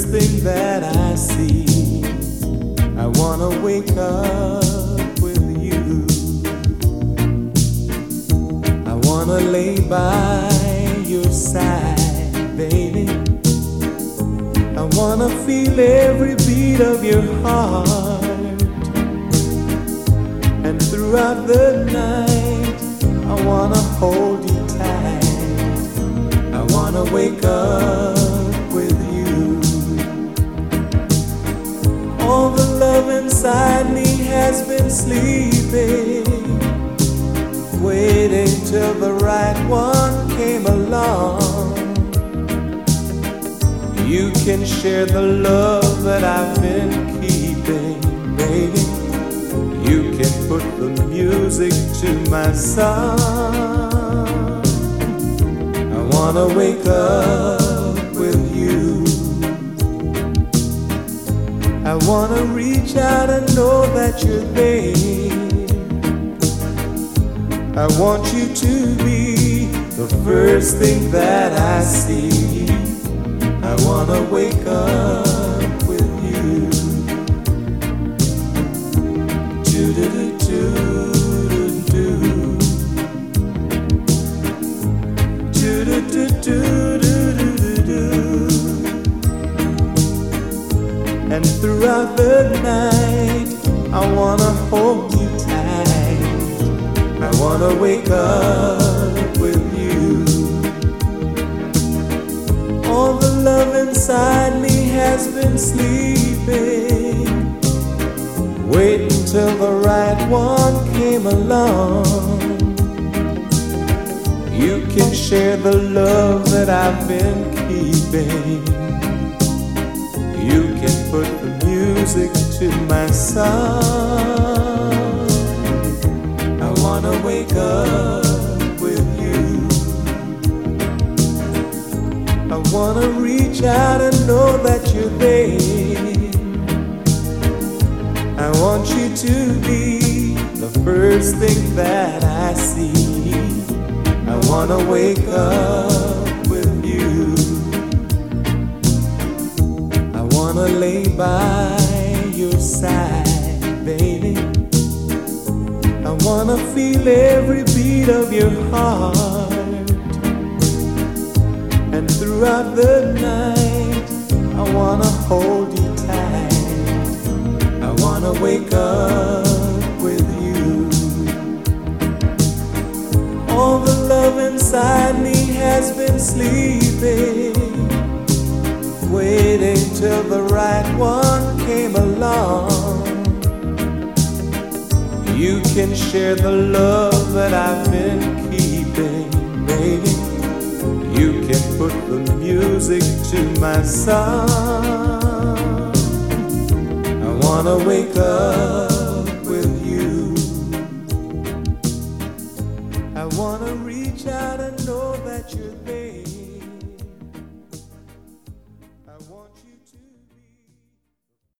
first thing that I see. I wanna wake up with you. I wanna lay by your side, baby. I wanna feel every beat of your heart. And throughout the night, I wanna hold you tight. I wanna wake up with you. All the love inside me has been sleeping, waiting till the right one came along. You can share the love that I've been keeping, baby. You can put the music to my song. I wanna wake up with you. I wanna reach out and know that you're there. I want you to be the first thing that I see. I wanna wake up with you. And throughout the night, I wanna hold you tight. I wanna wake up with you. All the love inside me has been sleeping, waiting till the right one came along. You can share the love that I've been keeping. You can put the music to my song. I wanna wake up with you. I wanna reach out and know that you're there. I want you to be the first thing that I see. I wanna wake up with you. I wanna lay by your side, baby. I wanna feel every beat of your heart. And throughout the night, I wanna hold you tight. I wanna wake up with you. All the love inside me has been sleeping, waiting till the right one came along. You can share the love that I've been keeping, baby. You can put the music to my song. I wanna wake up